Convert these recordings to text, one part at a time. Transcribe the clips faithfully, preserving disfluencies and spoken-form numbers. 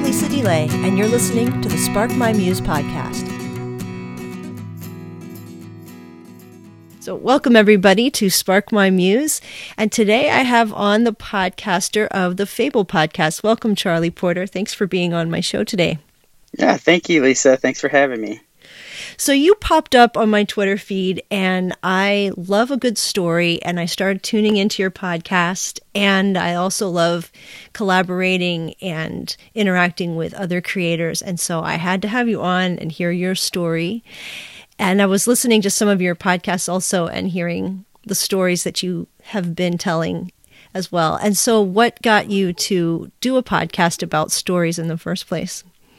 Lisa DeLay, and you're listening to the Spark My Muse podcast. So welcome everybody to Spark My Muse, and today I have on the podcaster of the Fable podcast. Welcome, Charlie Porter. Thanks for being on my show today. Yeah, thank you, Lisa. Thanks for having me. So you popped up on my Twitter feed, and I love a good story, and I started tuning into your podcast, and I also love collaborating and interacting with other creators, and so I had to have you on and hear your story. And I was listening to some of your podcasts also and hearing the stories that you have been telling as well. And so what got you to do a podcast about stories in the first place?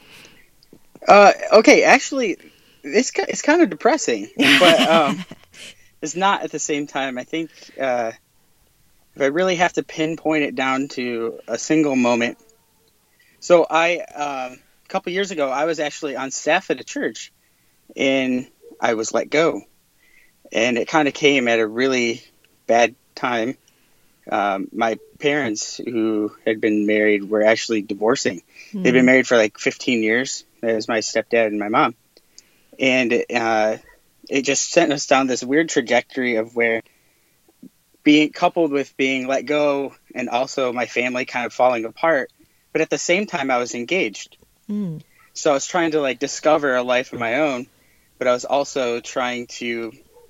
Uh, okay, actually, it's, it's kind of depressing, but um, it's not at the same time. I think uh, if I really have to pinpoint it down to a single moment. So I, um, a couple years ago, I was actually on staff at a church, and I was let go, and it kind of came at a really bad time. Um, my parents, who had been married, were actually divorcing. Mm. They'd been married for like fifteen years. That was my stepdad and my mom. And uh, it just sent us down this weird trajectory of where being coupled with being let go and also my family kind of falling apart. But at the same time, I was engaged. Mm. So I was trying to like discover a life of my own. But I was also trying to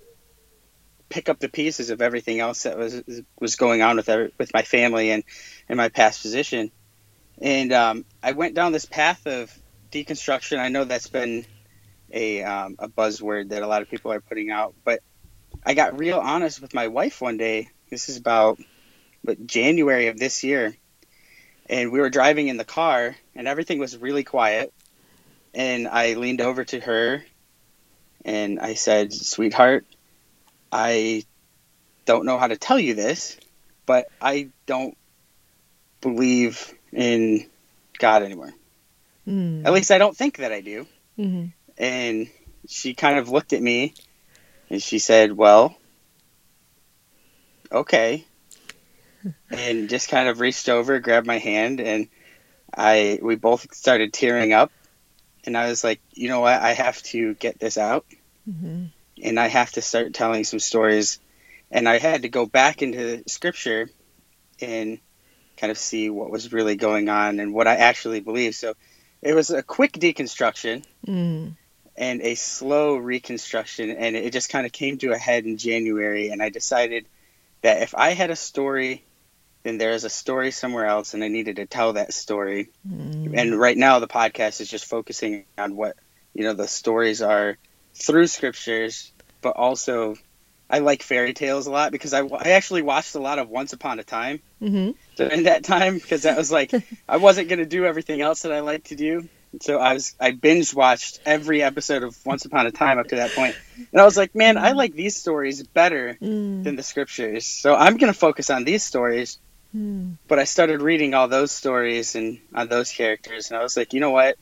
pick up the pieces of everything else that was was going on with every, with my family and, and my past position. And um, I went down this path of deconstruction. I know that's been a um, a buzzword that a lot of people are putting out. But I got real honest with my wife one day. This is about what, January of this year. And we were driving in the car, and everything was really quiet. And I leaned over to her, and I said, "Sweetheart, I don't know how to tell you this, but I don't believe in God anymore. Mm. At least I don't think that I do." Mm-hmm. And she kind of looked at me, and she said, "Well, okay." And just kind of reached over, grabbed my hand, and I we both started tearing up. And I was like, you know what? I have to get this out. Mm-hmm. And I have to start telling some stories. And I had to go back into scripture and kind of see what was really going on and what I actually believe. So it was a quick deconstruction mm. and a slow reconstruction. And it just kind of came to a head in January. And I decided that if I had a story, then there's a story somewhere else, and I needed to tell that story. Mm. And right now the podcast is just focusing on what, you know, the stories are through scriptures, but also I like fairy tales a lot because I, I actually watched a lot of Once Upon a Time mm-hmm. during that time, because that was like, I wasn't going to do everything else that I like to do. So I was, I binge watched every episode of Once Upon a Time up to that point. And I was like, man, I like these stories better mm. than the scriptures. So I'm going to focus on these stories. Mm. But I started reading all those stories and on those characters. And I was like, you know what?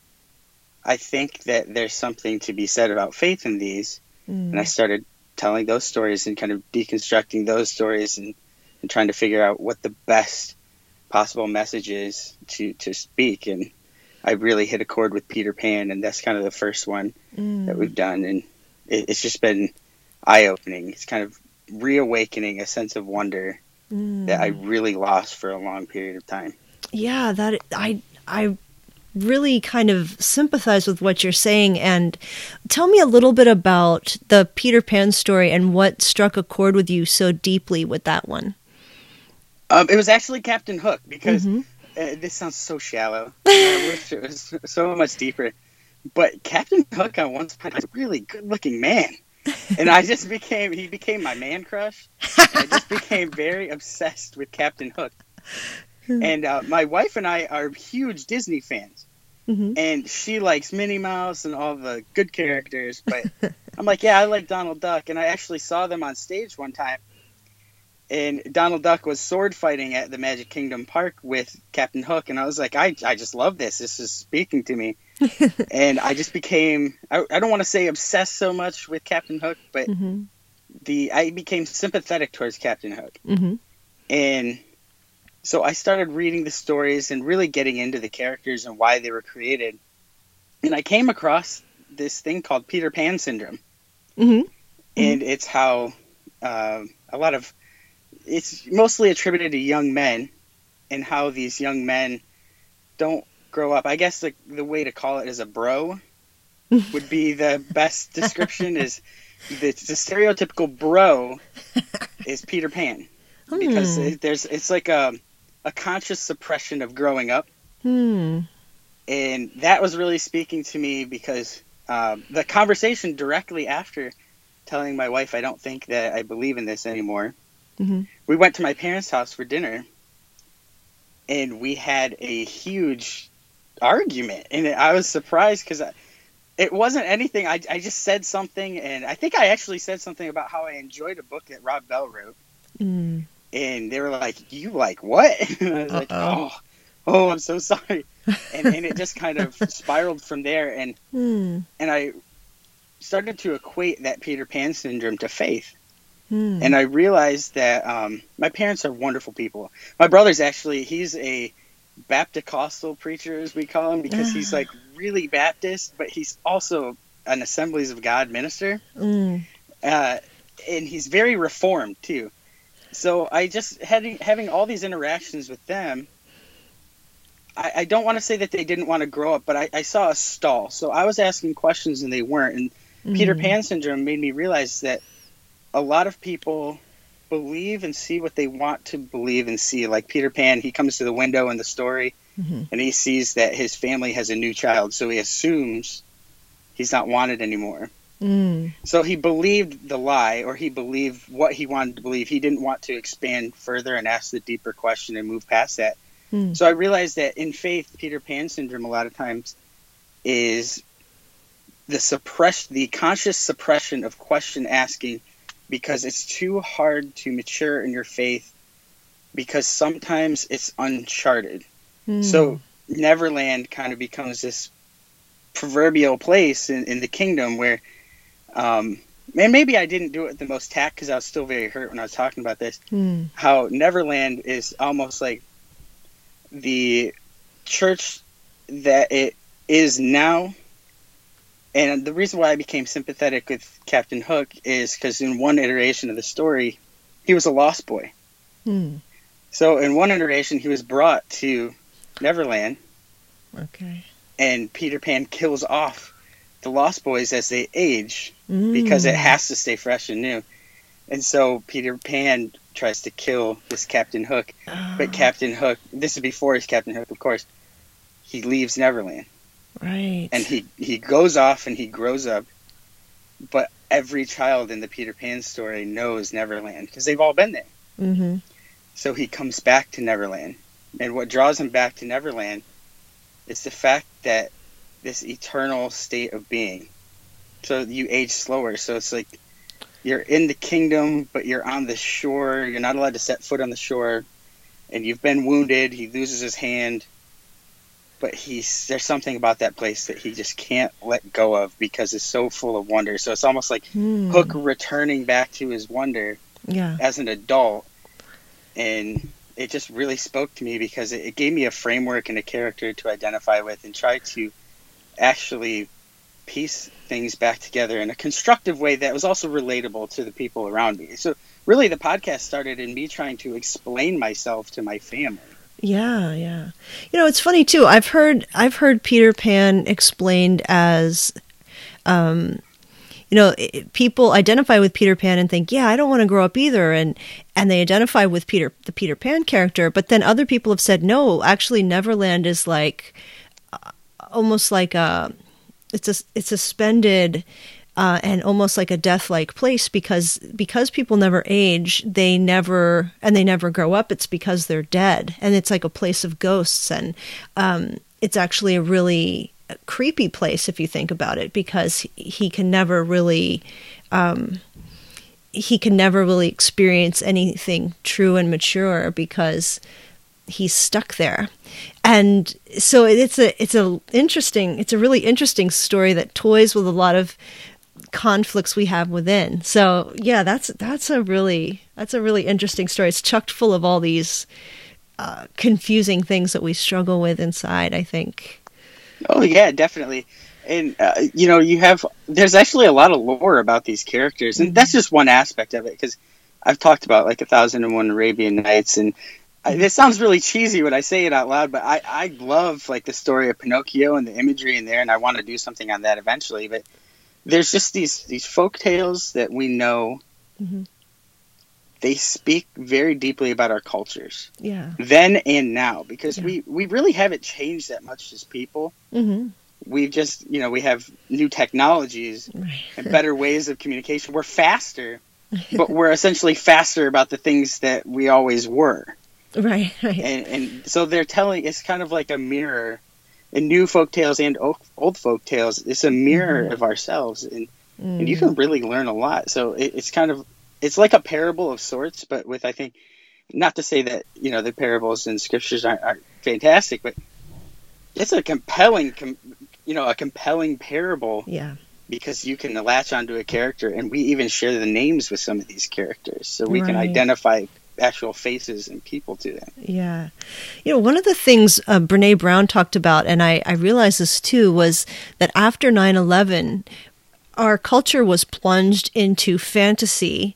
I think that there's something to be said about faith in these. Mm. And I started telling those stories and kind of deconstructing those stories and, and trying to figure out what the best possible message is to, to speak. And I really hit a chord with Peter Pan, and that's kind of the first one mm. that we've done. And it, it's just been eye-opening. It's kind of reawakening a sense of wonder mm. that I really lost for a long period of time. Yeah, that I I really kind of sympathize with what you're saying. And tell me a little bit about the Peter Pan story and what struck a chord with you so deeply with that one. Um, it was actually Captain Hook, because mm-hmm. uh, this sounds so shallow. I wish it was so much deeper. But Captain Hook on Once Upon a Time was a really good-looking man. And I just became, he became my man crush. I just became very obsessed with Captain Hook. And uh, my wife and I are huge Disney fans. Mm-hmm. And she likes Minnie Mouse and all the good characters. But I'm like, yeah, I like Donald Duck. And I actually saw them on stage one time. And Donald Duck was sword fighting at the Magic Kingdom Park with Captain Hook. And I was like, I, I just love this. This is speaking to me. And I just became, I, I don't want to say obsessed so much with Captain Hook, but mm-hmm. the I became sympathetic towards Captain Hook. Mm-hmm. And So I started reading the stories and really getting into the characters and why they were created. And I came across this thing called Peter Pan syndrome. Mm-hmm. And it's how uh, a lot of, it's mostly attributed to young men and how these young men don't grow up. I guess the, the way to call it is a bro would be the best description. Is the, the stereotypical bro is Peter Pan. Because Hmm. it, there's it's like a, a conscious suppression of growing up. Hmm. And that was really speaking to me because um, the conversation directly after telling my wife I don't think that I believe in this anymore, Mm-hmm. we went to my parents' house for dinner, and we had a huge argument. And I was surprised because it wasn't anything. I, I just said something, and I think I actually said something about how I enjoyed a book that Rob Bell wrote. Mm. And they were like, "You like what?" And I was like, Uh-oh. "Oh, oh, I'm so sorry." And and it just kind of spiraled from there. And Hmm. and I started to equate that Peter Pan syndrome to faith. Hmm. And I realized that um, my parents are wonderful people. My brother's actually, he's a Baptist preacher, as we call him, because he's like really Baptist, but he's also an Assemblies of God minister. Mm. Uh, and he's very reformed, too. So I just, having, having all these interactions with them, I, I don't want to say that they didn't want to grow up, but I, I saw a stall. So I was asking questions and they weren't. And Mm. Peter Pan syndrome made me realize that a lot of people believe and see what they want to believe and see. Like Peter Pan, he comes to the window in the story, Mm-hmm. and he sees that his family has a new child, so he assumes he's not wanted anymore. Mm. So he believed the lie, or he believed what he wanted to believe. He didn't want to expand further and ask the deeper question and move past that. Mm. So I realized that in faith, Peter Pan syndrome a lot of times is the suppress, the conscious suppression of question asking, because it's too hard to mature in your faith, because sometimes it's uncharted. Mm. So Neverland kind of becomes this proverbial place in, in the kingdom where, um, and maybe I didn't do it with the most tact because I was still very hurt when I was talking about this, Mm. how Neverland is almost like the church that it is now. And the reason why I became sympathetic with Captain Hook is because in one iteration of the story, he was a lost boy. Mm. So in one iteration, he was brought to Neverland, Okay. and Peter Pan kills off the lost boys as they age Mm. because it has to stay fresh and new. And so Peter Pan tries to kill this Captain Hook, Oh, but Captain Hook, this is before he's Captain Hook, of course, he leaves Neverland. right. And he, he goes off and he grows up, but every child in the Peter Pan story knows Neverland because they've all been there. Mm-hmm. So he comes back to Neverland. And what draws him back to Neverland is the fact that this eternal state of being. So you age slower. So it's like you're in the kingdom, but you're on the shore. You're not allowed to set foot on the shore. And you've been wounded. He loses his hand. But he's there's something about that place that he just can't let go of because it's so full of wonder. So it's almost like Mm. Hook returning back to his wonder Yeah. as an adult. And it just really spoke to me because it, it gave me a framework and a character to identify with and try to actually piece things back together in a constructive way that was also relatable to the people around me. So really the podcast started in me trying to explain myself to my family. Yeah, yeah. You know, it's funny too. I've heard I've heard Peter Pan explained as, um, you know, it, people identify with Peter Pan and think, yeah, I don't want to grow up either, and and they identify with Peter the Peter Pan character. But then other people have said, no, actually, Neverland is like uh, almost like a it's a it's suspended. Uh, and almost like a death-like place because because people never age, they never and they never grow up. It's because they're dead, and it's like a place of ghosts, and um, it's actually a really creepy place if you think about it, because he can never really um, he can never really experience anything true and mature because he's stuck there. And so it's a it's a interesting it's a really interesting story that toys with a lot of conflicts we have within. So yeah, that's that's a really that's a really interesting story. It's chocked full of all these uh, confusing things that we struggle with inside, I think. Oh yeah, definitely. And uh, you know, you have there's actually a lot of lore about these characters, and mm-hmm. that's just one aspect of it. Because I've talked about like A Thousand and One Arabian Nights, and I, this sounds really cheesy when I say it out loud, but I I love like the story of Pinocchio and the imagery in there, and I want to do something on that eventually. But there's just these these folk tales that we know. Mm-hmm. They speak very deeply about our cultures, yeah, then and now, because yeah. we, we really haven't changed that much as people. Mm-hmm. We've just, you know, we have new technologies right. and better ways of communication. We're faster, but we're essentially faster about the things that we always were. Right, right. And, and so they're telling, it's kind of like a mirror. In new folk tales and old, old folk tales, it's a mirror mm-hmm. of ourselves, and mm-hmm. and you can really learn a lot. So it, it's kind of It's like a parable of sorts, but with, I think, not to say that, you know, the parables and scriptures aren't, aren't fantastic, but it's a compelling, com, you know, a compelling parable. Yeah. Because you can latch onto a character, and we even share the names with some of these characters. So we right. can identify actual faces and people to them. Yeah. You know, one of the things uh, Brene Brown talked about, and I, I realized this too, was that after nine eleven, our culture was plunged into fantasy,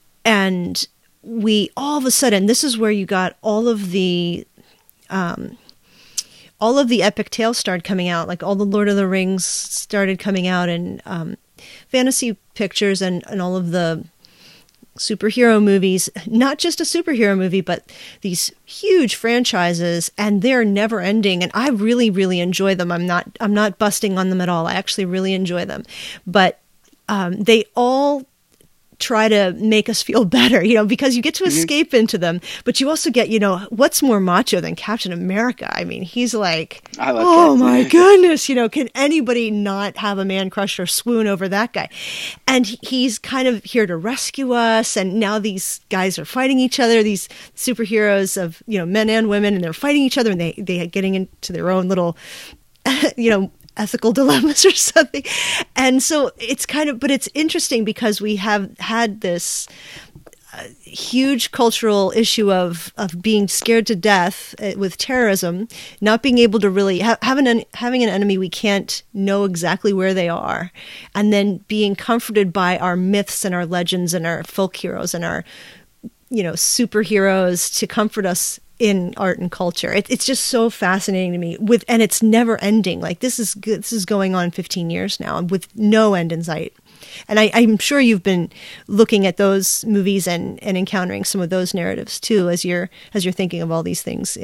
and we all of a sudden, this is where you got all of the, um, all of the epic tales started coming out, like all the Lord of the Rings started coming out, and um, fantasy pictures, and, and all of the superhero movies, not just a superhero movie, but these huge franchises, and they're never ending. And I really, really enjoy them. I'm not, I'm not busting on them at all. I actually really enjoy them, but um, they all try to make us feel better, you know, because you get to escape mm-hmm. into them, but you also get, you know, what's more macho than Captain America? I mean, he's like, I love oh my goodness, you know, can anybody not have a man crush or swoon over that guy? And he's kind of here to rescue us. And now these guys are fighting each other, these superheroes of, you know, men and women, and they're fighting each other, and they, they are getting into their own little, you know, ethical dilemmas or something. And so it's kind of, but it's interesting because we have had this uh, huge cultural issue of, of being scared to death uh, with terrorism, not being able to really ha- having an, having an enemy we can't know exactly where they are, and then being comforted by our myths and our legends and our folk heroes and our, you know, superheroes to comfort us in art and culture. It, it's just so fascinating to me, with, and it's never ending. Like this is this is going on fifteen years now, with no end in sight. And I, I'm sure you've been looking at those movies and, and encountering some of those narratives too, as you're as you're thinking of all these things.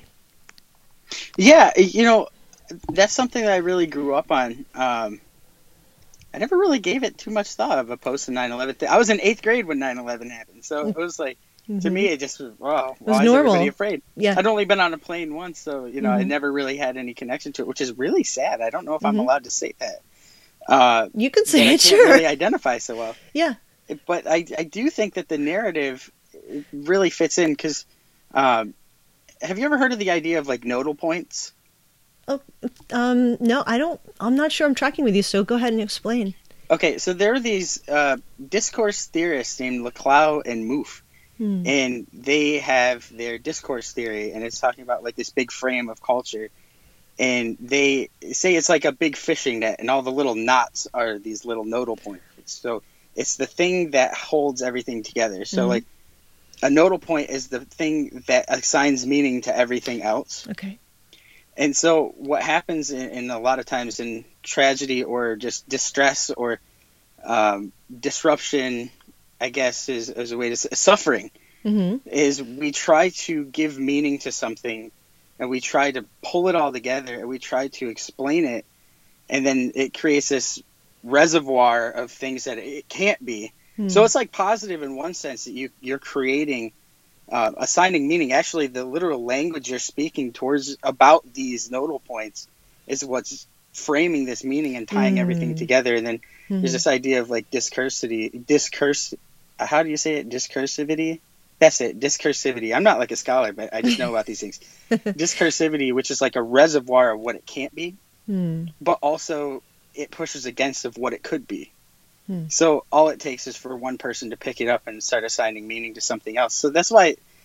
Yeah, you know, that's something that I really grew up on. Um, I never really gave it too much thought of a post nine eleven thing. I was in eighth grade when nine eleven happened, so it was like. Mm-hmm. To me, it just was, wow, it was why normal. is everybody afraid? Yeah. I'd only been on a plane once, so, you know, mm-hmm. I never really had any connection to it, which is really sad. I don't know if mm-hmm. I'm allowed to say that. Uh, you can say it, I can't sure. really identify so well. Yeah. But I, I do think that the narrative really fits in, because um, have you ever heard of the idea of, like, nodal points? Oh, um, no, I don't. I'm not sure I'm tracking with you, so go ahead and explain. Okay, so there are these uh, discourse theorists named Laclau and Mouffe. Hmm. And they have their discourse theory, and it's talking about like this big frame of culture. And they say it's like a big fishing net, and all the little knots are these little nodal points. So it's the thing that holds everything together. So mm-hmm. like a nodal point is the thing that assigns meaning to everything else. Okay. And so what happens in, in a lot of times in tragedy or just distress or um, disruption, I guess, is, is a way to say suffering, mm-hmm. is we try to give meaning to something, and we try to pull it all together, and we try to explain it, and then it creates this reservoir of things that it can't be. Mm. So it's like positive in one sense that you, you're creating, uh, assigning meaning. Actually, the literal language you're speaking towards about these nodal points is what's framing this meaning and tying mm. everything together. And then mm-hmm. there's this idea of like discursivity, discurse. How do you say it? Discursivity? That's it. Discursivity. I'm not like a scholar, but I just know about these things. Discursivity, which is like a reservoir of what it can't be, mm. but also it pushes against of what it could be. Mm. So all it takes is for one person to pick it up and start assigning meaning to something else. So that's why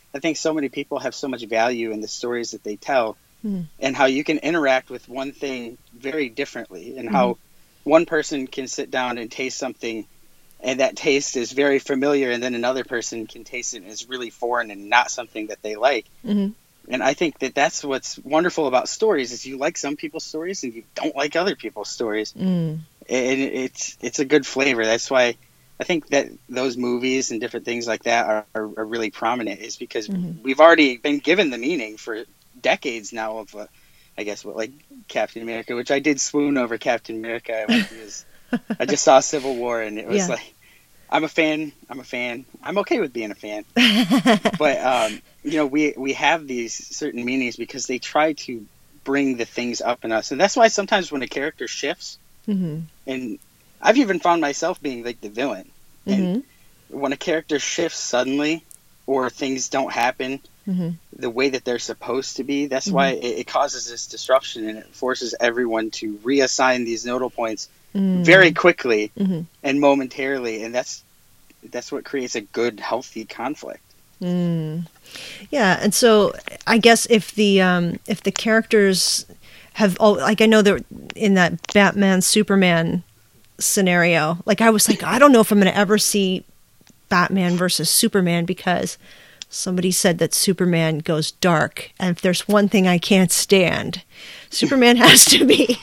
I think so many people have so much value in the stories that they tell, mm-hmm. and how you can interact with one thing very differently, and mm-hmm. how one person can sit down and taste something, and that taste is very familiar, and then another person can taste it and it's really foreign and not something that they like. Mm-hmm. And I think that that's what's wonderful about stories, is you like some people's stories and you don't like other people's stories. Mm. And it's it's a good flavor. That's why I think that those movies and different things like that are, are, are really prominent, is because mm-hmm. we've already been given the meaning for decades now of, uh, I guess, what, like Captain America, which I did swoon over Captain America. I, went to his, I just saw Civil War, and it was yeah. like, I'm a fan. I'm a fan. I'm okay with being a fan. But, um, you know, we, we have these certain meanings because they try to bring the things up in us. And that's why sometimes when a character shifts, mm-hmm. and I've even found myself being like the villain. And mm-hmm. when a character shifts suddenly, or things don't happen mm-hmm. the way that they're supposed to be, that's mm-hmm. why it, it causes this disruption, and it forces everyone to reassign these nodal points mm-hmm. very quickly mm-hmm. and momentarily. And that's that's what creates a good, healthy conflict. Mm. Yeah, and so I guess if the um, if the characters have, all, like I know that in that Batman Superman scenario, like I was like, I don't know if I'm going to ever see Batman versus Superman, because somebody said that Superman goes dark, and if there's one thing I can't stand, Superman has to be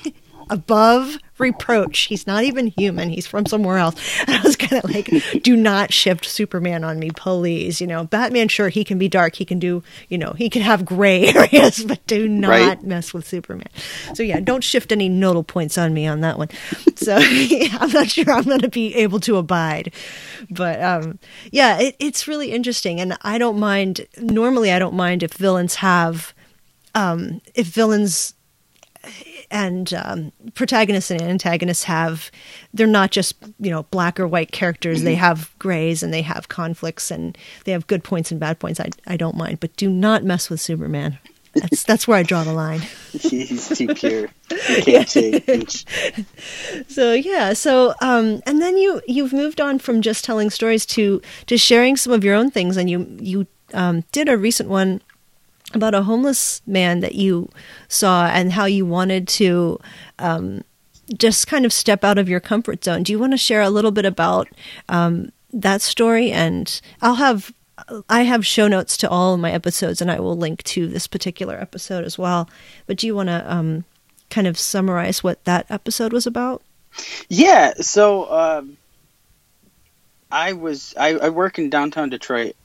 above reproach. He's not even human. He's from somewhere else. And I was kind of like, do not shift Superman on me, please. You know, Batman, sure, he can be dark. He can do, you know, he can have gray areas, but do not right? mess with Superman. So yeah, don't shift any nodal points on me on that one. So yeah, I'm not sure I'm going to be able to abide. But um, yeah, it, it's really interesting. And I don't mind, normally I don't mind if villains have, um, if villains and um, protagonists and antagonists have, they're not just, you know, black or white characters. Mm-hmm. They have grays and they have conflicts and they have good points and bad points. I, I don't mind, but do not mess with Superman. That's that's where I draw the line. He's too pure. You can't change. So yeah, so um, and then you you've moved on from just telling stories to to sharing some of your own things, and you you um, did a recent one about a homeless man that you saw and how you wanted to um, just kind of step out of your comfort zone. Do you want to share a little bit about um, that story? And I'll have, I have show notes to all of my episodes, and I will link to this particular episode as well. But do you want to um, kind of summarize what that episode was about? Yeah. So um, I was, I, I work in downtown Detroit,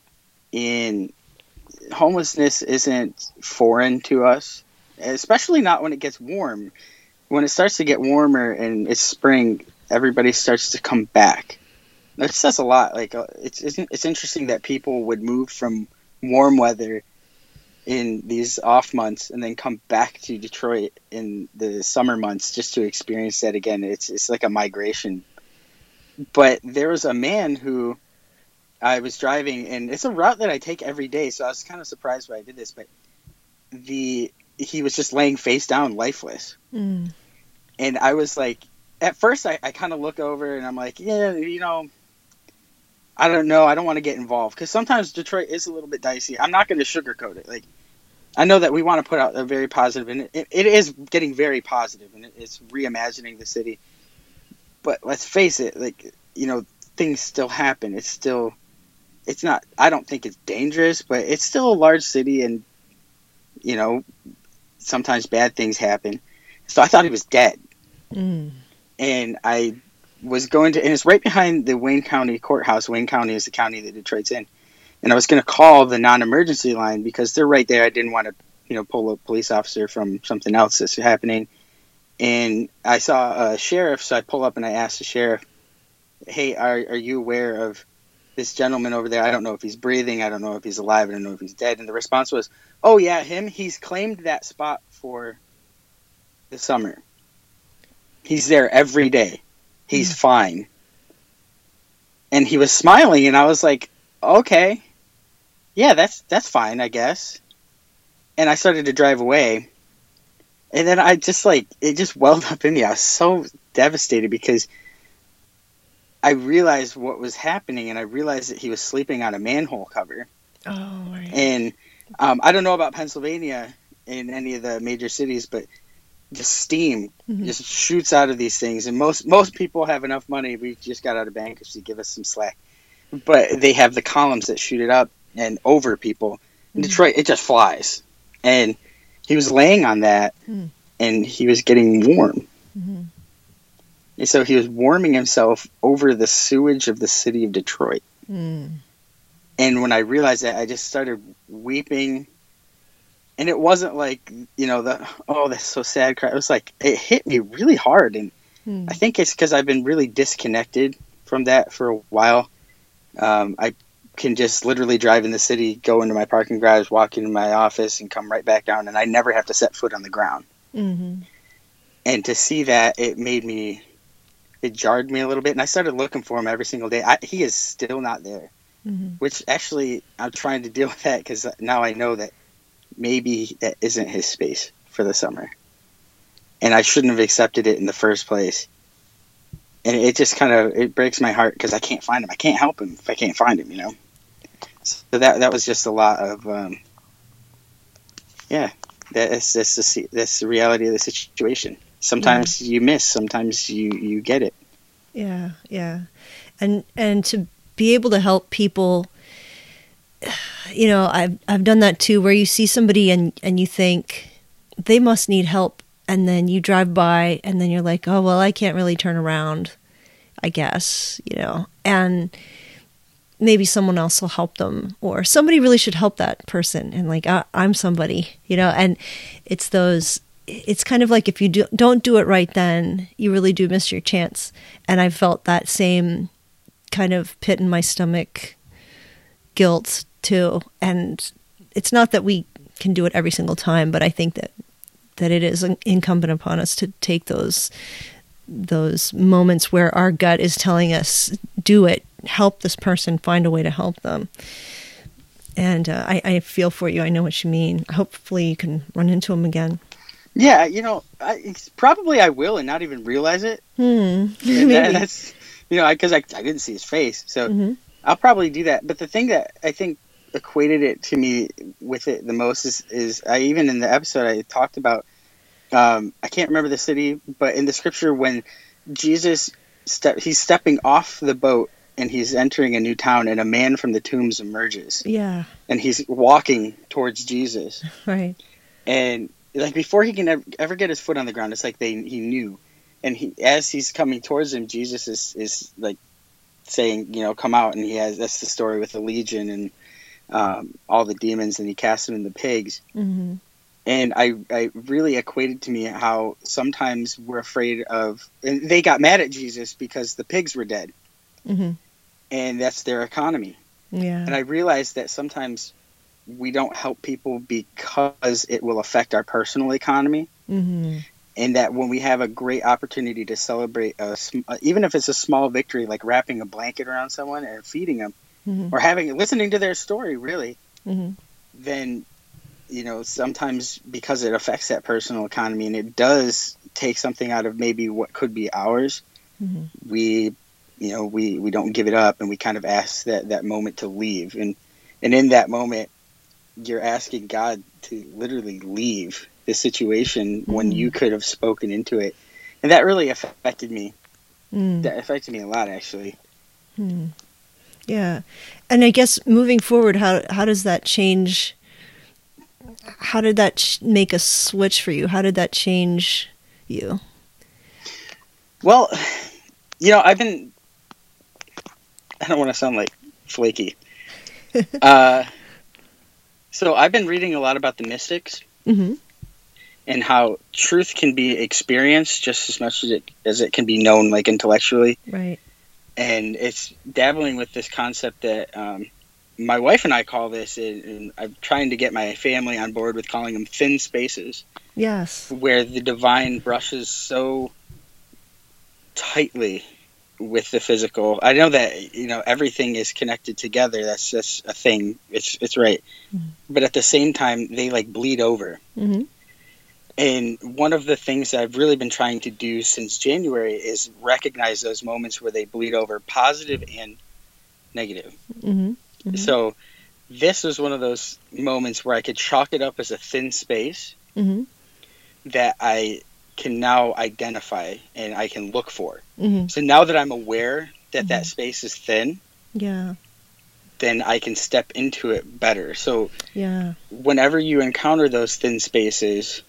in homelessness isn't foreign to us, especially not when it gets warm. When it starts to get warmer and it's spring, everybody starts to come back. That says a lot. Like it's it's it's interesting that people would move from warm weather in these off months and then come back to Detroit in the summer months just to experience that again. It's it's like a migration. But there was a man who I was driving, and it's a route that I take every day, so I was kind of surprised when I did this, but the he was just laying face down, lifeless. Mm. And I was like, at first I, I kind of look over, and I'm like, yeah, you know, I don't know, I don't want to get involved, because sometimes Detroit is a little bit dicey. I'm not going to sugarcoat it. Like, I know that we want to put out a very positive, and it, it is getting very positive, and it, it's reimagining the city. But let's face it, like, you know, things still happen. It's still... It's not, I don't think it's dangerous, but it's still a large city, and, you know, sometimes bad things happen. So I thought he was dead. Mm. And I was going to, and it's right behind the Wayne County Courthouse. Wayne County is the county that Detroit's in. And I was going to call the non-emergency line because they're right there. I didn't want to, you know, pull a police officer from something else that's happening. And I saw a sheriff, so I pull up and I asked the sheriff, hey, are, are you aware of this gentleman over there? I don't know if he's breathing. I don't know if he's alive. I don't know if he's dead. And the response was, oh, yeah, him. He's claimed that spot for the summer. He's there every day. He's mm. fine. And he was smiling, and I was like, okay, yeah, that's that's fine, I guess. And I started to drive away. And then I just, like, it just welled up in me. I was so devastated because I realized what was happening, and I realized that he was sleeping on a manhole cover. Oh, right. And um, I don't know about Pennsylvania in any of the major cities, but the steam Mm-hmm. just shoots out of these things. And most most people have enough money. We just got out of bankruptcy. Give us some slack. But they have the columns that shoot it up and over people. In Mm-hmm. Detroit, it just flies. And he was laying on that, Mm-hmm. and he was getting warm. Mm-hmm. And so he was warming himself over the sewage of the city of Detroit. Mm. And when I realized that, I just started weeping. And it wasn't like, you know, the, oh, that's so sad cry. It was like, it hit me really hard. And Mm. I think it's because I've been really disconnected from that for a while. Um, I can just literally drive in the city, go into my parking garage, walk into my office, and come right back down. And I never have to set foot on the ground. Mm-hmm. And to see that, it made me, it jarred me a little bit. And I started looking for him every single day. I, he is still not there, Mm-hmm. which actually I'm trying to deal with that because now I know that maybe that isn't his space for the summer. And I shouldn't have accepted it in the first place. And it just kind of, it breaks my heart because I can't find him. I can't help him if I can't find him, you know? So that that was just a lot of, um, yeah, that's, that's, the, that's the reality of the situation. Sometimes yeah. you miss, sometimes you, you get it. Yeah, yeah. And and to be able to help people, you know, I've I've done that too, where you see somebody and, and you think they must need help, and then you drive by and then you're like, oh, well, I can't really turn around, I guess, you know, and maybe someone else will help them, or somebody really should help that person, and like, I, I'm somebody, you know, and it's those, it's kind of like if you do, don't do it right then, you really do miss your chance. And I felt that same kind of pit in my stomach guilt too. And it's not that we can do it every single time, but I think that that it is incumbent upon us to take those those moments where our gut is telling us, do it, help this person, find a way to help them. And uh, I, I feel for you. I know what you mean. Hopefully you can run into them again. Yeah, you know, I, it's, probably I will and not even realize it. Hmm. that, that's, you know, because I, I, I didn't see his face. So Mm-hmm. I'll probably do that. But the thing that I think equated it to me with it the most is, is I even in the episode I talked about, um, I can't remember the city, but in the scripture when Jesus, step, he's stepping off the boat and he's entering a new town and a man from the tombs emerges. Yeah. And he's walking towards Jesus. Right. And like before he can ever, ever get his foot on the ground, it's like they he knew. And he as he's coming towards him, Jesus is, is like saying, you know, come out. And he has, that's the story with the legion and um, all the demons, and he casts them in the pigs. Mm-hmm. And I, I really equated to me how sometimes we're afraid of, and they got mad at Jesus because the pigs were dead. Mm-hmm. And that's their economy. Yeah. And I realized that sometimes we don't help people because it will affect our personal economy. Mm-hmm. And that when we have a great opportunity to celebrate, a, even if it's a small victory, like wrapping a blanket around someone and feeding them, mm-hmm. or having listening to their story, really, mm-hmm. then, you know, sometimes because it affects that personal economy and it does take something out of maybe what could be ours, mm-hmm. we, you know, we, we don't give it up, and we kind of ask that, that moment to leave. And, and in that moment, you're asking God to literally leave the situation mm-hmm. when you could have spoken into it. And that really affected me. Mm. That affected me a lot, actually. Mm. Yeah. And I guess moving forward, how how does that change? How did that ch- make a switch for you? How did that change you? Well, you know, I've been, I don't want to sound like flaky. uh, so I've been reading a lot about the mystics. Mm-hmm. And how truth can be experienced just as much as it as it can be known, like intellectually. Right. And it's dabbling with this concept that um, my wife and I call this, and I'm trying to get my family on board with calling them thin spaces. Yes. Where the divine brushes so tightly with the physical. I know that, you know, everything is connected together. That's just a thing. It's it's right. Mm-hmm. But at the same time, they like bleed over. Mm-hmm. And one of the things that I've really been trying to do since January is recognize those moments where they bleed over, positive and negative. Mm-hmm. Mm-hmm. So this was one of those moments where I could chalk it up as a thin space Mm-hmm. that I can now identify and I can look for. Mm-hmm. So now that I'm aware that Mm-hmm. that space is thin, Yeah. then I can step into it better. So Yeah. whenever you encounter those thin spaces,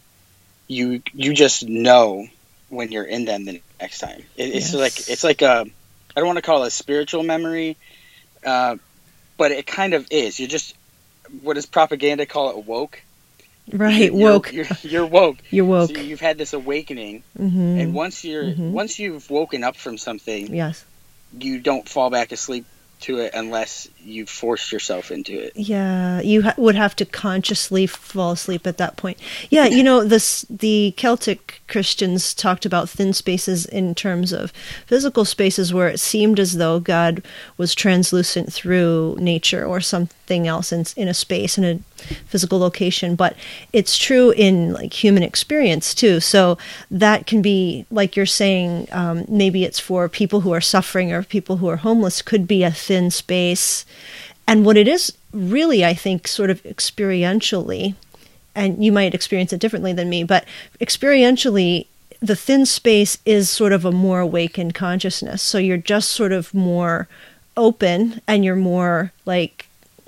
you you just know when you're in them the next time. It, it's Yes. like it's like a, I don't want to call it a spiritual memory, uh, but it kind of is. You're just, what does propaganda call it? Woke. Right. You're, Woke. You're, you're woke. You're woke. So you've had this awakening, Mm-hmm. and once you're Mhm. once you've woken up from something, Yes. you don't fall back asleep to it unless you forced yourself into it. Yeah, you ha- would have to consciously fall asleep at that point. Yeah, you know, this the Celtic Christians talked about thin spaces in terms of physical spaces where it seemed as though God was translucent through nature or something else in in a space, in a physical location. But it's true in like human experience too. So that can be, like you're saying, um, maybe it's for people who are suffering or people who are homeless, could be a thin space. And what it is really, I think, sort of experientially, and you might experience it differently than me, but experientially, the thin space is sort of a more awakened consciousness. So you're just sort of more open and you're more like,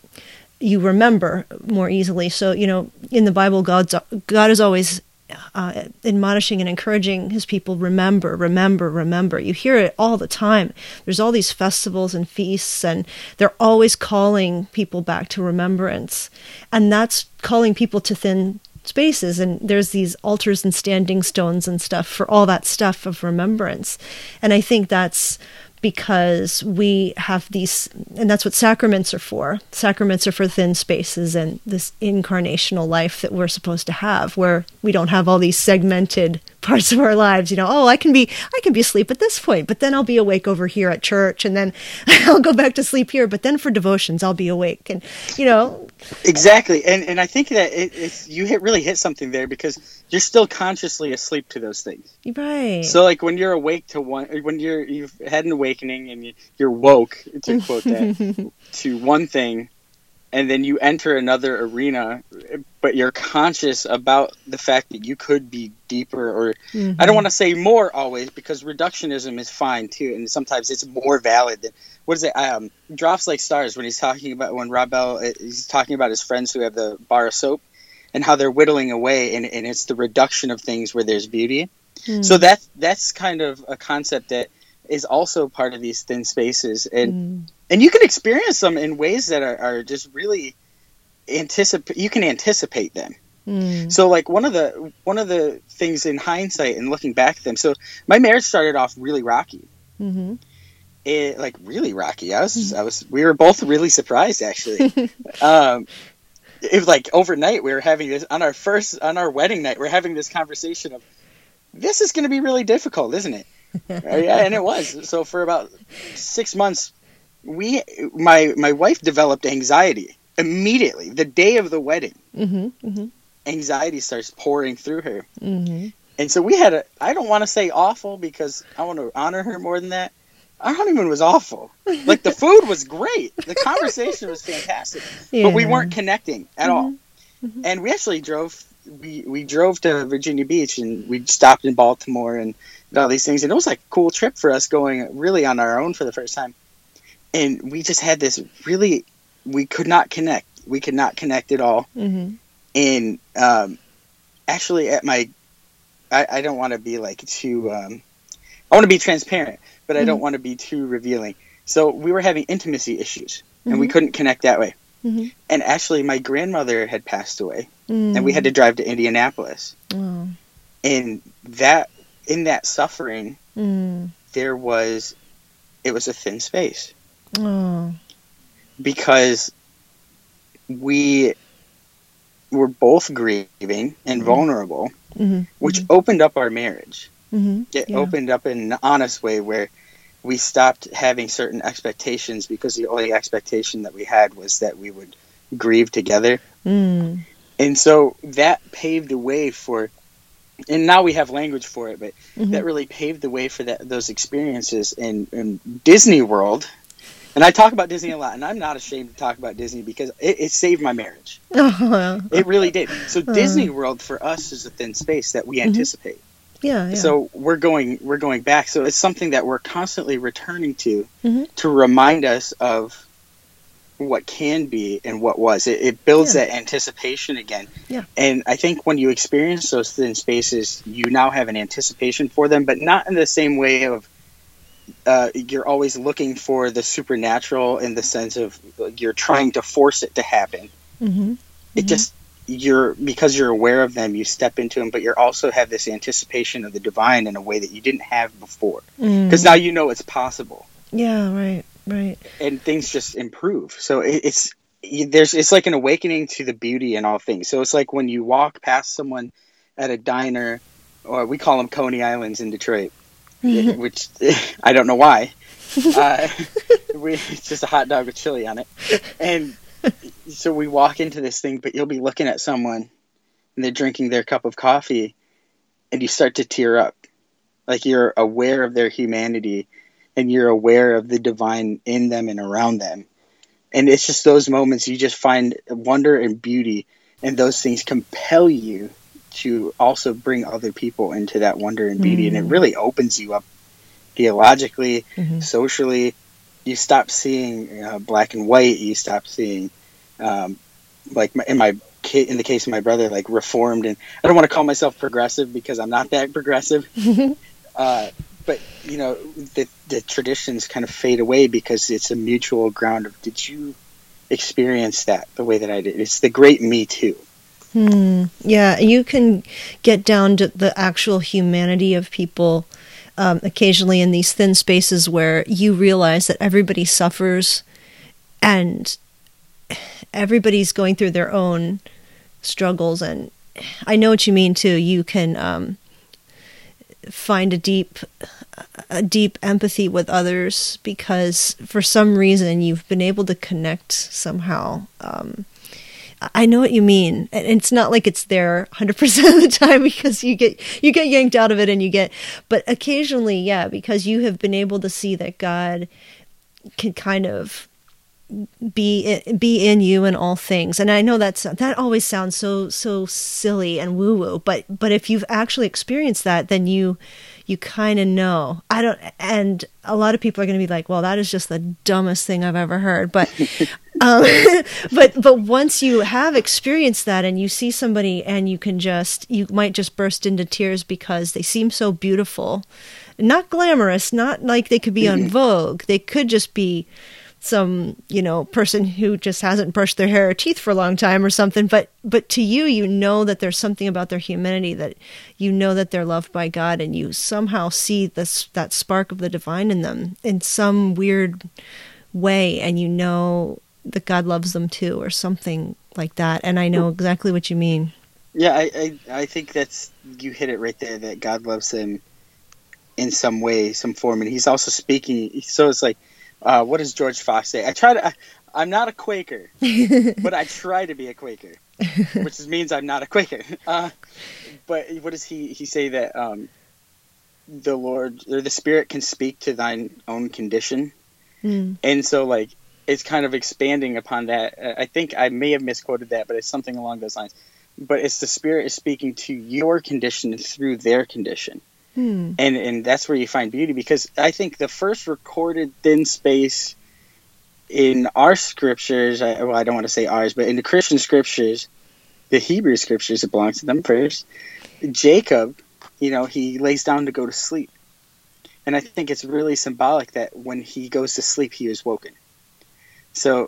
you remember more easily. So, you know, in the Bible, God's, God is always uh, admonishing and encouraging his people, remember, remember, remember. You hear it all the time. There's all these festivals and feasts, and they're always calling people back to remembrance. And that's calling people to thin spaces. And there's these altars and standing stones and stuff for all that stuff of remembrance. And I think that's because we have these, and that's what sacraments are for. Sacraments are for thin spaces and this incarnational life that we're supposed to have, where we don't have all these segmented parts of our lives. You know, oh, I can be, I can be asleep at this point, but then I'll be awake over here at church, and then I'll go back to sleep here. But then for devotions, I'll be awake, and you know, exactly. And and I think that it, it's you hit really hit something there, because you're still consciously asleep to those things. Right. So like when you're awake to one, when you're you've had an awakening and you, you're woke, to quote that, to one thing, and then you enter another arena, but you're conscious about the fact that you could be deeper, or Mm-hmm. I don't want to say more always, because reductionism is fine too, and sometimes it's more valid than, what is it? Um, Drops Like Stars, when he's talking about, when Rob Bell, he's talking about his friends who have the bar of soap and how they're whittling away, and, and it's the reduction of things where there's beauty. Mm. So that that's kind of a concept that is also part of these thin spaces, and Mm. and you can experience them in ways that are, are just really anticipate. You can anticipate them. Mm. So like one of the one of the things in hindsight and looking back at them. So my marriage started off really rocky. Mm-hmm. It, like really rocky. I was I was we were both really surprised, actually. um, it was like overnight we were having this on our first on our wedding night. We're having this conversation of, this is going to be really difficult, isn't it? Yeah, and it was. So for about six months, we my my wife developed anxiety immediately the day of the wedding. Mm-hmm. Mm-hmm. Anxiety starts pouring through her, Mm-hmm. and so we had a. I don't want to say awful, because I want to honor her more than that. Our honeymoon was awful. Like, the food was great, the conversation was fantastic, Yeah. but we weren't connecting at all. Mm-hmm. And we actually drove. We we drove to Virginia Beach, and we stopped in Baltimore and all these things, and it was like a cool trip for us, going really on our own for the first time. And we just had this really, we could not connect. We could not connect at all. Mm-hmm. And um, actually, at my, I, I don't want to be like too. Um, I want to be transparent, but I Mm-hmm. don't want to be too revealing. So we were having intimacy issues, and we Mhm. couldn't connect that way. Mm-hmm. And actually, my grandmother had passed away, Mm. and we had to drive to Indianapolis. Oh. And that, in that suffering, Mm. there was, it was a thin space, Oh. because we were both grieving and Mhm. vulnerable, Mm-hmm. which opened up our marriage. Mm-hmm. It Yeah. opened up in an honest way, where we stopped having certain expectations, because the only expectation that we had was that we would grieve together. Mm. And so that paved the way for, and now we have language for it, but Mhm. that really paved the way for that those experiences in, in Disney World. And I talk about Disney a lot, and I'm not ashamed to talk about Disney because it, it saved my marriage. Uh-huh. It really did. So Uh, Disney World for us is a thin space that we anticipate. yeah, yeah. So we're going we're going back. So it's something that we're constantly returning to Mhm. to remind us of what can be and what was. It, it builds Yeah. that anticipation again. Yeah. And I think when you experience those thin spaces, you now have an anticipation for them, but not in the same way of uh, you're always looking for the supernatural in the sense of like, you're trying to force it to happen. Mhm. It Mhm. just you're because you're aware of them, you step into them, but you also have this anticipation of the divine in a way that you didn't have before. Because Mm. now you know it's possible, Yeah, right, right. and things just improve. So it, it's you- there's it's like an awakening to the beauty in all things. So it's like when you walk past someone at a diner, or we call them Coney Islands in Detroit, it- which I don't know why. Uh, we, it's just a hot dog with chili on it, and so we walk into this thing, but you'll be looking at someone and they're drinking their cup of coffee, and you start to tear up, like you're aware of their humanity, and you're aware of the divine in them and around them. And it's just those moments you just find wonder and beauty, and those things compel you to also bring other people into that wonder and beauty, and it Mm. really opens you up theologically, Mhm. socially. You stop seeing uh, black and white. You stop seeing, um, like my, in my ca- in the case of my brother, like reformed. And I don't want to call myself progressive because I'm not that progressive. Uh, but you know, the the traditions kind of fade away because it's a mutual ground of did you experience that the way that I did? It's the great me too. Hmm. Yeah, you can get down to the actual humanity of people um, occasionally in these thin spaces where you realize that everybody suffers and everybody's going through their own struggles. And I know what you mean too. You can um, find a deep, a deep empathy with others because for some reason you've been able to connect somehow. Um, I know what you mean. And it's not like it's there one hundred percent of the time because you get you get yanked out of it and you get, but occasionally, yeah, because you have been able to see that God can kind of be be in you in all things. And I know that's that always sounds so so silly and woo woo, but but if you've actually experienced that, then you you kind of know. I don't, and a lot of people are going to be like, "Well, that is just the dumbest thing I've ever heard." But um, but but once you have experienced that and you see somebody and you can just you might just burst into tears because they seem so beautiful, not glamorous, not like they could be on Vogue. They could just be some, you know, person who just hasn't brushed their hair or teeth for a long time or something. But but to you, you know that there's something about their humanity, that you know that they're loved by God, and you somehow see this that spark of the divine in them in some weird way, and you know that God loves them too, or something like that. And I know exactly what you mean. Yeah, I, I, I think that's you hit it right there. That God loves them in some way, some form, and He's also speaking. So it's like, uh, what does George Fox say? I try to. I, I'm not a Quaker, but I try to be a Quaker, which means I'm not a Quaker. Uh, but what does he he say that um, the Lord or the Spirit can speak to thine own condition, Mm. and so like it's kind of expanding upon that. Uh, I think I may have misquoted that, but it's something along those lines. But it's the Spirit is speaking to your condition through their condition. Mm. And and that's where you find beauty, because I think the first recorded thin space in our scriptures, I, well, I don't want to say ours, but in the Christian scriptures, the Hebrew scriptures, it belongs to them first. Jacob, you know, he lays down to go to sleep. And I think it's really symbolic that when he goes to sleep, he is woken. So,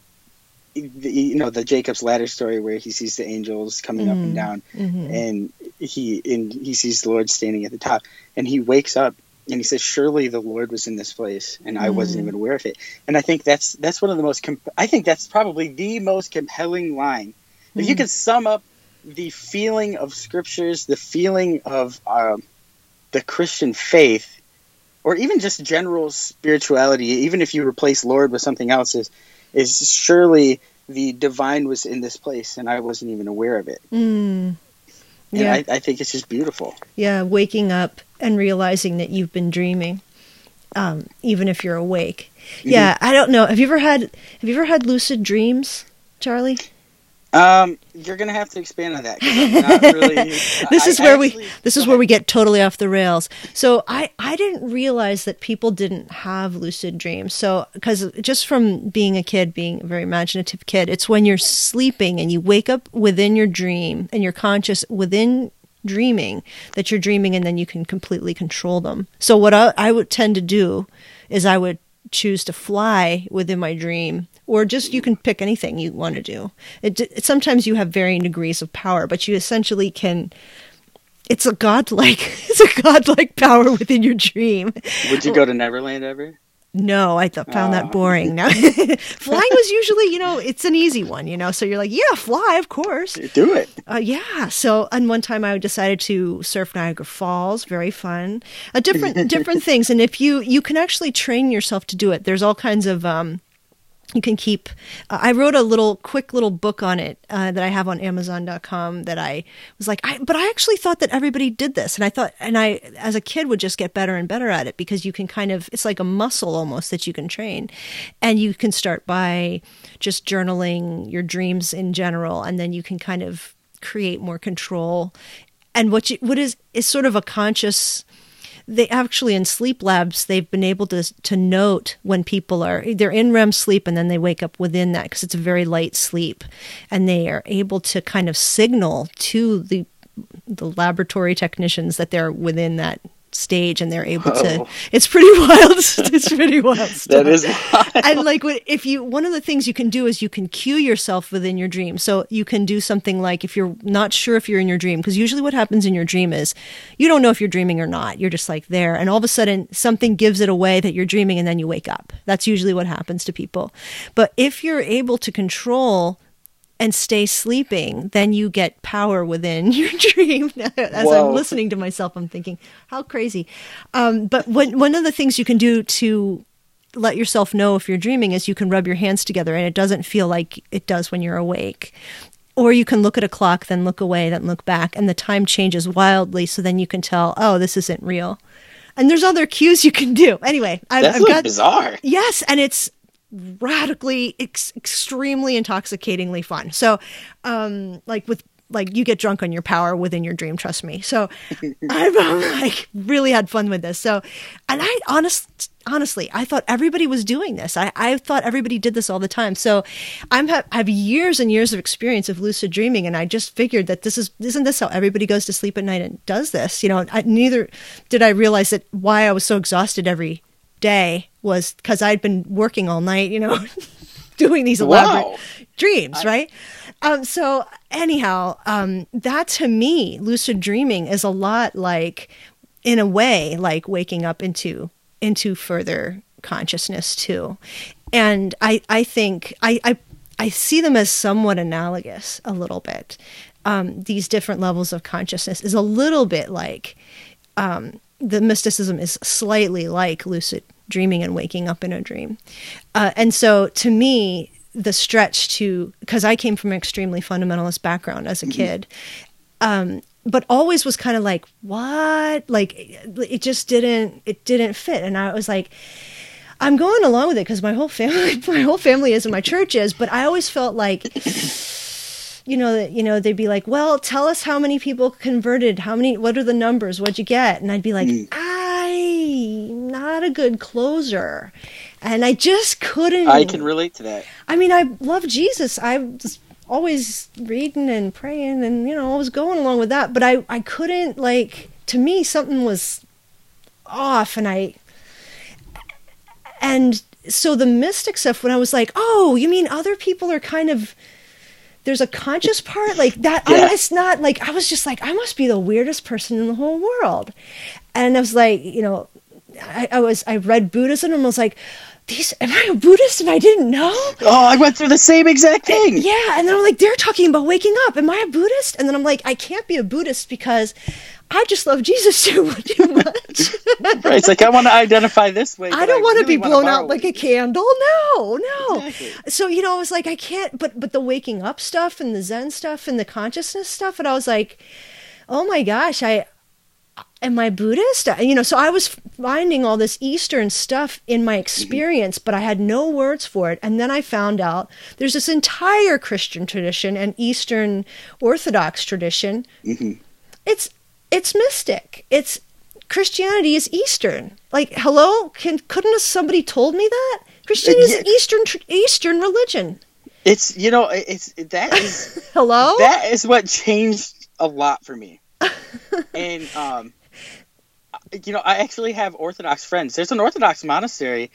you know, the Jacob's ladder story where he sees the angels coming Mm-hmm. up and down, Mm-hmm. and he and he sees the Lord standing at the top, and he wakes up and he says, "Surely the Lord was in this place, and I wasn't Mm. even aware of it." And I think that's that's one of the most. Comp- I think that's probably the most compelling line. If you Mm. could sum up the feeling of scriptures, the feeling of um, the Christian faith, or even just general spirituality, even if you replace Lord with something else, is is surely the divine was in this place, and I wasn't even aware of it. Mm. And Yeah. I, I think it's just beautiful. Yeah, waking up and realizing that you've been dreaming. um, even if you're awake. Mm-hmm. Yeah, I don't know. Have you ever had Have you ever had lucid dreams, Charlie? Um, you're gonna have to expand on that. 'Cause I'm not really, this I, is where actually, we this is where we get totally off the rails. So I I didn't realize that people didn't have lucid dreams. So because just from being a kid, being a very imaginative kid, it's when you're sleeping and you wake up within your dream and you're conscious within dreaming that you're dreaming, and then you can completely control them. So what I, I would tend to do is I would choose to fly within my dream, or just you can pick anything you want to do. It, it sometimes you have varying degrees of power, but you essentially can. It's a godlike, it's a godlike power within your dream. Would you go to Neverland ever? No, I th- found oh. that boring. No, flying was usually, you know, it's an easy one, you know. So you're like, yeah, fly, of course. Do it. Uh, yeah. So, and one time I decided to surf Niagara Falls. Very fun. Uh, different, different things. And if you you can actually train yourself to do it. There's all kinds of. Um, You can keep, uh, I wrote a little quick little book on it uh, that I have on amazon dot com that I was like, I, but I actually thought that everybody did this. And I thought, and I, as a kid, would just get better and better at it because you can kind of, it's like a muscle almost that you can train. And you can start by just journaling your dreams in general. And then you can kind of create more control. And what you, what is, is sort of a conscious, they actually in sleep labs, they've been able to to note when people are, they're in R E M sleep and then they wake up within that because it's a very light sleep. And they are able to kind of signal to the the laboratory technicians that they're within that stage and they're able to, oh. It's pretty wild. It's pretty wild stuff. That is wild. And like if you, one of the things you can do is you can cue yourself within your dream. So you can do something like if you're not sure if you're in your dream, because usually what happens in your dream is you don't know if you're dreaming or not. You're just like there. And all of a sudden something gives it away that you're dreaming and then you wake up. That's usually what happens to people. But if you're able to control and stay sleeping, then you get power within your dream. As Whoa. I'm listening to myself, I'm thinking, how crazy. Um, but when, one of the things you can do to let yourself know if you're dreaming is you can rub your hands together and it doesn't feel like it does when you're awake. Or you can look at a clock, then look away, then look back, and the time changes wildly, so then you can tell, oh, this isn't real. And there's other cues you can do. Anyway, I've, That's I've like got bizarre. Yes, and it's radically, ex- extremely intoxicatingly fun. So, um, like with like you get drunk on your power within your dream. Trust me. So, I've um, like really had fun with this. So, and I honest, honestly, I thought everybody was doing this. I, I thought everybody did this all the time. So, I'm ha- I have years and years of experience of lucid dreaming, and I just figured that this is isn't this how everybody goes to sleep at night and does this? You know, I, neither did I realize that why I was so exhausted every day was because I'd been working all night, you know, doing these elaborate wow. dreams, I... right? Um, so anyhow, um, that to me, lucid dreaming is a lot like, in a way, like waking up into into further consciousness too. And I, I think I, I I see them as somewhat analogous a little bit. Um, these different levels of consciousness is a little bit like um, the mysticism is slightly like lucid dreaming and waking up in a dream. Uh, and so to me, the stretch to, because I came from an extremely fundamentalist background as a kid, um, but always was kind of like, what? Like it, it just didn't, it didn't fit. And I was like, I'm going along with it because my whole family, my whole family is and my church is, but I always felt like, you know, that, you know, they'd be like, well, tell us how many people converted, how many, what are the numbers? What'd you get? And I'd be like, mm. I, not a good closer. And I just couldn't. I can relate to that. I mean, I love Jesus. I was always reading and praying and, you know, I was going along with that, but I, I couldn't, like, to me, something was off. And I, and so the mystic stuff, when I was like, oh, you mean other people are kind of, there's a conscious part like that. Yeah. I, it's not like, I was just like, I must be the weirdest person in the whole world. And I was like, you know, I, I was, I read Buddhism and was like, these, am I a Buddhist and I didn't know? Oh, I went through the same exact thing. Yeah. And then I'm like, they're talking about waking up. Am I a Buddhist? And then I'm like, I can't be a Buddhist because I just love Jesus too, too much. Right. It's like, I want to identify this way. I don't I want to really be blown out borrow. like a candle. No, no. Exactly. So, you know, I was like, I can't, but, but the waking up stuff and the Zen stuff and the consciousness stuff. And I was like, oh my gosh, I, am I Buddhist? You know, so I was finding all this Eastern stuff in my experience, but I had no words for it. And then I found out there's this entire Christian tradition and Eastern Orthodox tradition. Mm-hmm. It's it's mystic. It's Christianity is Eastern. Like, hello, can couldn't somebody told me that? Christianity is an Eastern Eastern religion. It's you know it's that is hello. That is what changed a lot for me. And um. You know, I actually have Orthodox friends. There's an Orthodox monastery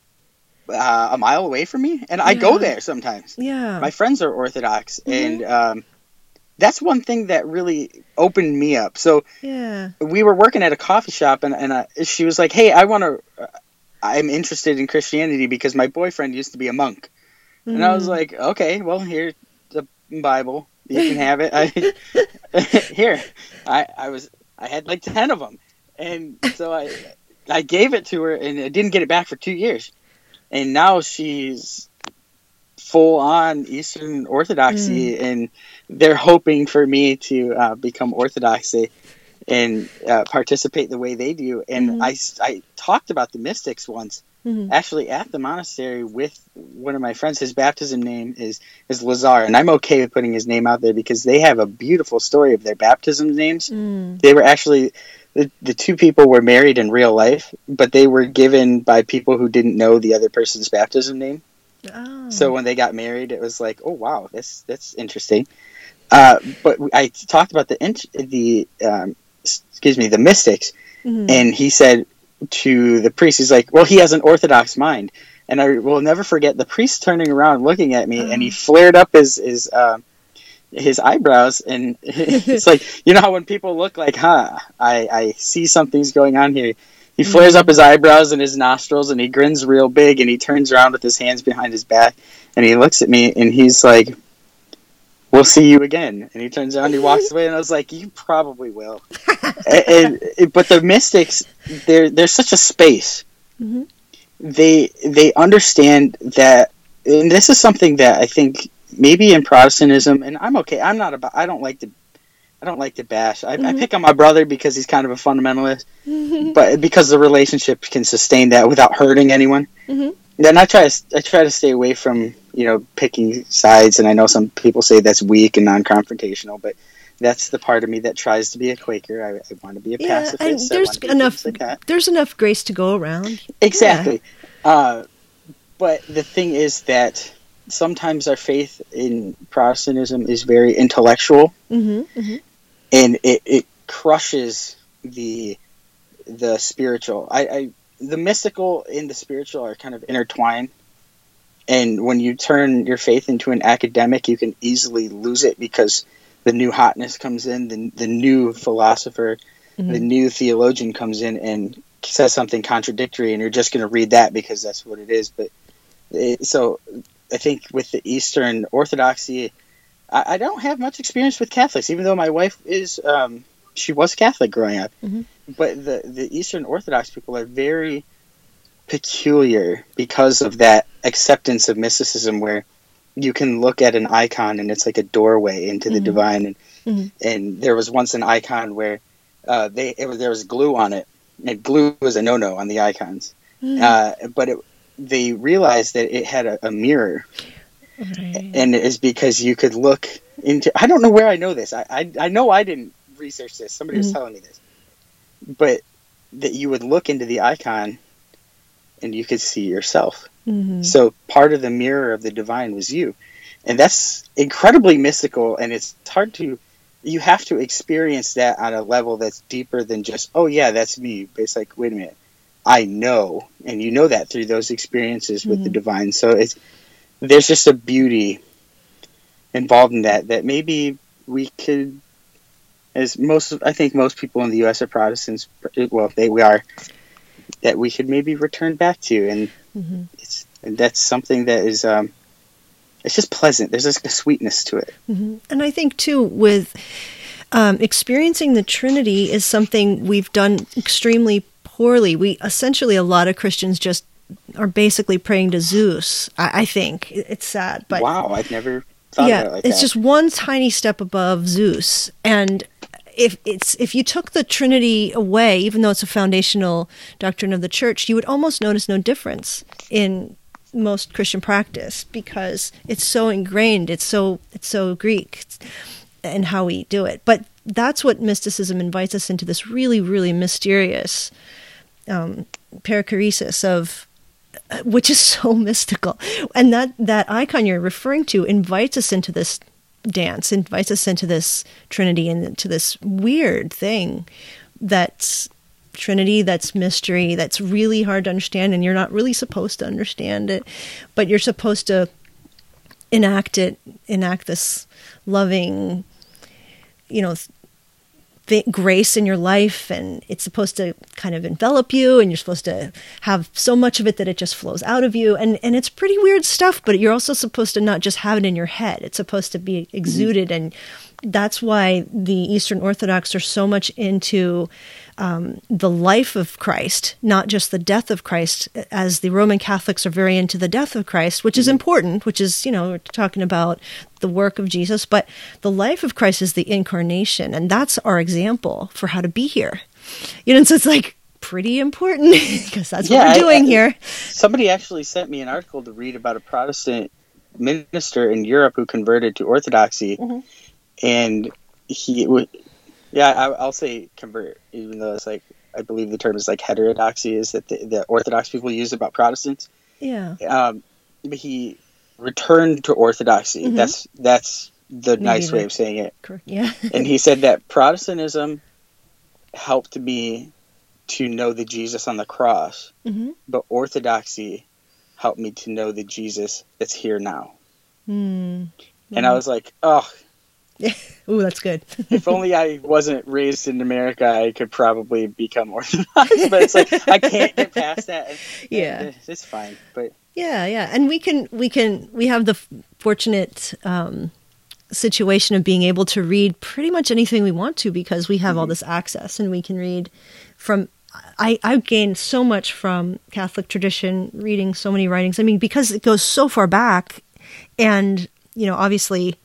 uh, a mile away from me, and I yeah. go there sometimes. Yeah. My friends are Orthodox, mm-hmm. and um, that's one thing that really opened me up. So yeah. we were working at a coffee shop, and, and I, she was like, hey, I want to, uh, I'm interested in Christianity because my boyfriend used to be a monk. Mm. And I was like, okay, well, here's the Bible. You can have it. I, here, I, I was, I had like ten of them. And so I I gave it to her, and I didn't get it back for two years. And now she's full on Eastern Orthodoxy, mm. and they're hoping for me to uh, become Orthodox and uh, participate the way they do. And mm-hmm. I, I talked about the mystics once, mm-hmm. actually at the monastery with one of my friends. His baptism name is, is Lazar, and I'm okay with putting his name out there because they have a beautiful story of their baptism names. Mm. They were actually... The, the two people were married in real life, but they were given by people who didn't know the other person's baptism name. Oh. So when they got married, it was like, oh, wow, that's that's interesting. Uh, but I talked about the, the um, excuse me, the mystics, mm-hmm. and he said to the priest, he's like, well, he has an Orthodox mind. And I will never forget the priest turning around, looking at me, oh. and he flared up his... his uh, his eyebrows, and it's like, you know how when people look like, huh, I, I see something's going on here. He flares mm-hmm. up his eyebrows and his nostrils, and he grins real big, and he turns around with his hands behind his back, and he looks at me, and he's like, we'll see you again. And he turns around, and he walks away, and I was like, you probably will. and, and, but the mystics, they're, they're such a space. Mm-hmm. They, they understand that, and this is something that I think maybe in Protestantism, and I'm okay. I'm not about. I don't like to. I don't like to bash. I, mm-hmm. I pick on my brother because he's kind of a fundamentalist, mm-hmm. but because the relationship can sustain that without hurting anyone. Mm-hmm. Then I try to. I try to stay away from you know picking sides. And I know some people say that's weak and non-confrontational, but that's the part of me that tries to be a Quaker. I, I want to be a yeah, pacifist. And there's enough. Like there's enough grace to go around. Exactly. Yeah. Uh, but the thing is that. Sometimes our faith in Protestantism is very intellectual, mm-hmm, mm-hmm. and it, it crushes the the spiritual. I, I the mystical and the spiritual are kind of intertwined, and when you turn your faith into an academic, you can easily lose it because the new hotness comes in, the the new philosopher, mm-hmm. the new theologian comes in and says something contradictory, and you're just going to read that because that's what it is. But it, so. I think with the Eastern Orthodoxy, I, I don't have much experience with Catholics, even though my wife is, um, she was Catholic growing up. Mm-hmm. But the, the Eastern Orthodox people are very peculiar because of that acceptance of mysticism where you can look at an icon and it's like a doorway into the mm-hmm. divine. And, mm-hmm. and there was once an icon where uh, they it was, there was glue on it, and glue was a no-no on the icons. Mm-hmm. Uh, but it they realized that it had a, a mirror, right. and it is because you could look into. I don't know where I know this. I I, I know I didn't research this. Somebody mm-hmm. was telling me this, but that you would look into the icon, and you could see yourself. Mm-hmm. So part of the mirror of the divine was you, and that's incredibly mystical. And it's hard to. You have to experience that on a level that's deeper than just, oh yeah, that's me. But it's like, wait a minute. I know, and you know that through those experiences with mm-hmm. the divine. So it's there's just a beauty involved in that that maybe we could, as most I think most people in the U S are Protestants. Well, they we are that we could maybe return back to, and mm-hmm. it's and that's something that is um, it's just pleasant. There's just a sweetness to it, mm-hmm. and I think too with um, experiencing the Trinity is something we've done extremely poorly. We essentially, a lot of Christians just are basically praying to Zeus. I, I think it's sad, but wow, I've never thought yeah, about it like it's that. just one tiny step above Zeus, and if it's if you took the Trinity away, even though it's a foundational doctrine of the church, you would almost notice no difference in most Christian practice because it's so ingrained. It's so it's so Greek in how we do it. But that's what mysticism invites us into, this really, really mysterious um, perichoresis of, which is so mystical. And that, that icon you're referring to invites us into this dance, invites us into this Trinity and into this weird thing that's Trinity, that's mystery, that's really hard to understand, and you're not really supposed to understand it, but you're supposed to enact it, enact this loving, you know, th- grace in your life, and it's supposed to kind of envelop you, and you're supposed to have so much of it that it just flows out of you, and, and it's pretty weird stuff, but you're also supposed to not just have it in your head. It's supposed to be exuded, mm-hmm. and that's why the Eastern Orthodox are so much into um, the life of Christ, not just the death of Christ, as the Roman Catholics are very into the death of Christ, which is important, which is, you know, we're talking about the work of Jesus, but the life of Christ is the incarnation, and that's our example for how to be here. You know, and so it's like pretty important because that's yeah, what we're doing I, I, here. Somebody actually sent me an article to read about a Protestant minister in Europe who converted to Orthodoxy. Mm-hmm. And he would, yeah, I, I'll say convert, even though it's like, I believe the term is like heterodoxy, is that the, the Orthodox people use about Protestants. Yeah. Um, but he returned to Orthodoxy. Mm-hmm. That's that's the Maybe nice way of saying it. Correct. Yeah. And he said that Protestantism helped me to know the Jesus on the cross, mm-hmm. but Orthodoxy helped me to know the Jesus that's here now. Mm. Mm-hmm. And I was like, oh. Yeah. Ooh, that's good. If only I wasn't raised in America, I could probably become Orthodox. But it's like I can't get past that. And, yeah, and it's fine. But yeah, yeah, and we can, we can, we have the fortunate um, situation of being able to read pretty much anything we want to because we have mm-hmm. all this access, and we can read from. I I've gained so much from Catholic tradition, reading so many writings. I mean, because it goes so far back, and you know, obviously.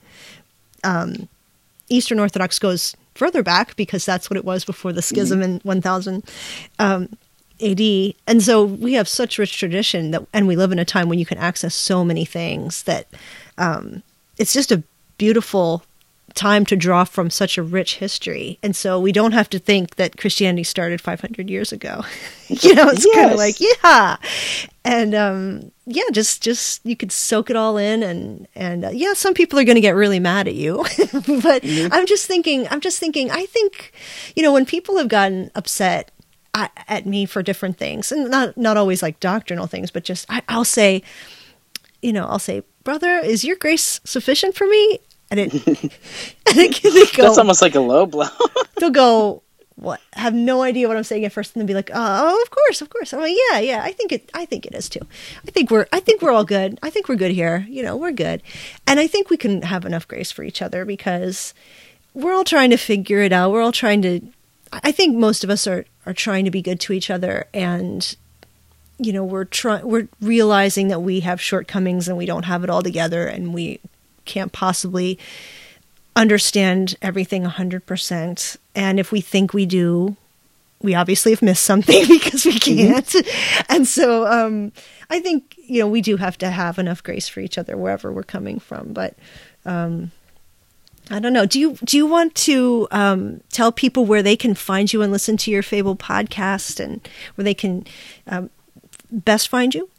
Um, Eastern Orthodox goes further back because that's what it was before the schism mm-hmm. in one thousand um, A D. And so we have such rich tradition that, and we live in a time when you can access so many things that um, it's just a beautiful time to draw from such a rich history. And so we don't have to think that Christianity started five hundred years ago. You know, it's yes. kind of like, yeah. And um, yeah, just, just, you could soak it all in. And, and uh, yeah, some people are going to get really mad at you, but mm-hmm. I'm just thinking, I'm just thinking, I think, you know, when people have gotten upset at, at me for different things, and not, not always like doctrinal things, but just, I, I'll say, you know, I'll say, brother, is your grace sufficient for me? And it, and it they go, that's almost like a low blow. They'll go, what? Have no idea what I'm saying at first, and then be like, oh, of course, of course. I'm like, yeah, yeah. I think it. I think it is too. I think we're. I think we're all good. I think we're good here. You know, we're good, and I think we can have enough grace for each other because we're all trying to figure it out. We're all trying to. I think most of us are are trying to be good to each other, and you know, we're trying. We're realizing that we have shortcomings and we don't have it all together, and we can't possibly understand everything one hundred percent. And if we think we do, we obviously have missed something because we can't. Mm-hmm. And so um, I think, you know, we do have to have enough grace for each other wherever we're coming from. But um, I don't know. Do you do you want to um, tell people where they can find you and listen to your Fable podcast, and where they can um, best find you?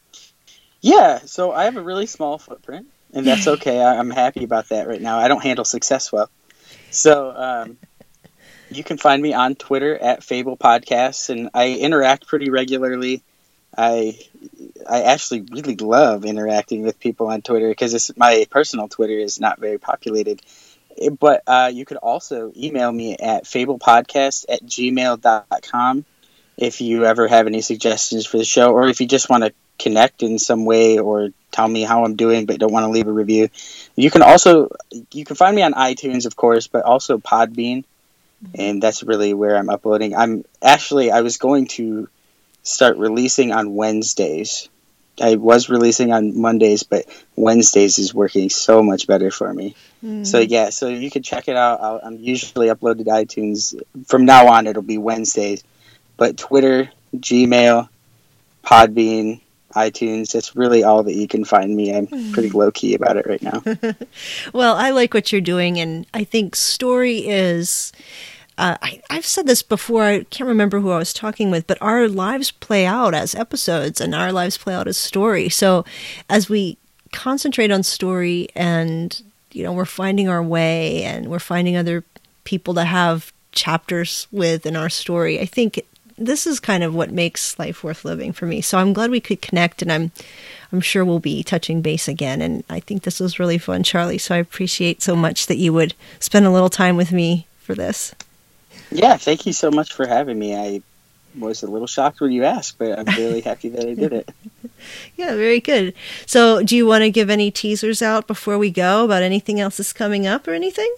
Yeah. So I have a really small footprint. And that's okay. I'm happy about that right now. I don't handle success well. So um, you can find me on Twitter at Fable Podcasts, and I interact pretty regularly. I I actually really love interacting with people on Twitter because my personal Twitter is not very populated. But uh, you could also email me at fablepodcast at gmail dot com if you ever have any suggestions for the show, or if you just want to connect in some way or tell me how I'm doing but don't want to leave a review. You can also you can find me on iTunes, of course, but also Podbean, and that's really where I'm uploading. I'm actually I was going to start releasing on Wednesdays I was releasing on Mondays, but Wednesdays is working so much better for me. Mm. So yeah, so you can check it out. I'll, I'm usually uploaded to iTunes. From now on, it'll be Wednesdays. But Twitter, Gmail, Podbean, iTunes, that's really all that you can find me. I'm pretty low-key about it right now. Well, I like what you're doing, and I think story is... Uh, I, I've said this before, I can't remember who I was talking with, but our lives play out as episodes and our lives play out as story. So as we concentrate on story and, you know, we're finding our way and we're finding other people to have chapters with in our story, I think this is kind of what makes life worth living for me. So I'm glad we could connect, and I'm I'm sure we'll be touching base again. And I think this was really fun, Charlie. So I appreciate so much that you would spend a little time with me for this. Yeah, thank you so much for having me. I was a little shocked when you asked, but I'm really happy that I did it. Yeah, very good. So do you want to give any teasers out before we go about anything else that's coming up or anything?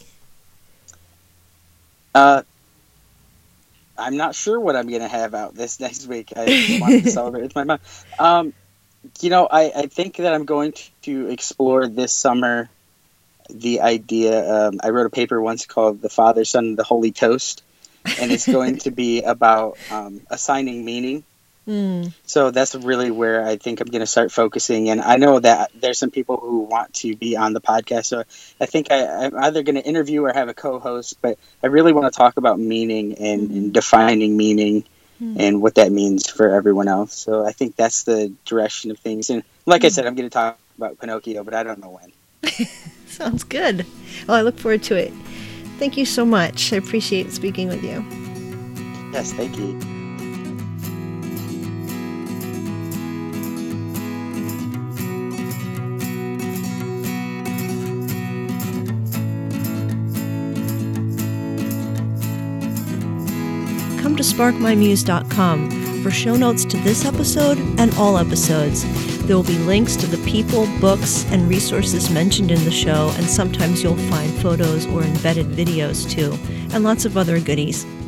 Uh, I'm not sure what I'm going to have out this next week. I just wanted to celebrate with my mom. Um, you know, I, I think that I'm going to explore this summer the idea. Um, I wrote a paper once called The Father, Son, and the Holy Toast. And it's going to be about um, assigning meaning. Mm. So that's really where I think I'm going to start focusing. And I know that there's some people who want to be on the podcast. So I think I, I'm either going to interview or have a co-host. But I really want to talk about meaning and, and defining meaning mm. and what that means for everyone else. So I think that's the direction of things. And like mm. I said, I'm going to talk about Pinocchio, but I don't know when. Sounds good. Well, I look forward to it. Thank you so much. I appreciate speaking with you. Yes, thank you. Come to spark my muse dot com for show notes to this episode and all episodes. There will be links to the people, books, and resources mentioned in the show, and sometimes you'll find photos or embedded videos too, and lots of other goodies.